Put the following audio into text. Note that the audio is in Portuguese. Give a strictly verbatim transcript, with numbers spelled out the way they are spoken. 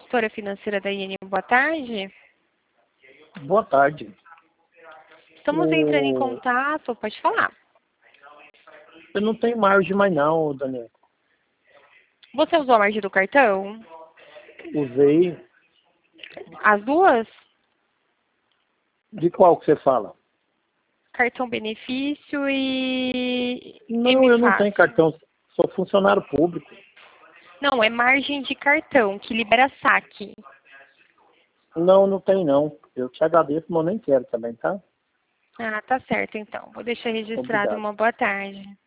consultora financeira da I N. Boa tarde. Boa tarde. Estamos O... entrando em contato, pode falar. Eu não tenho margem mais não, Daniel. Você usou a margem do cartão? Usei. As duas? De qual que você fala? Cartão benefício e... Não, eu não tenho cartão. Sou funcionário público. Não, é margem de cartão, que libera saque. Não, não tem não. Eu te agradeço, mas eu nem quero também, tá? Ah, tá certo então. Vou deixar registrado. Obrigado. Uma boa tarde.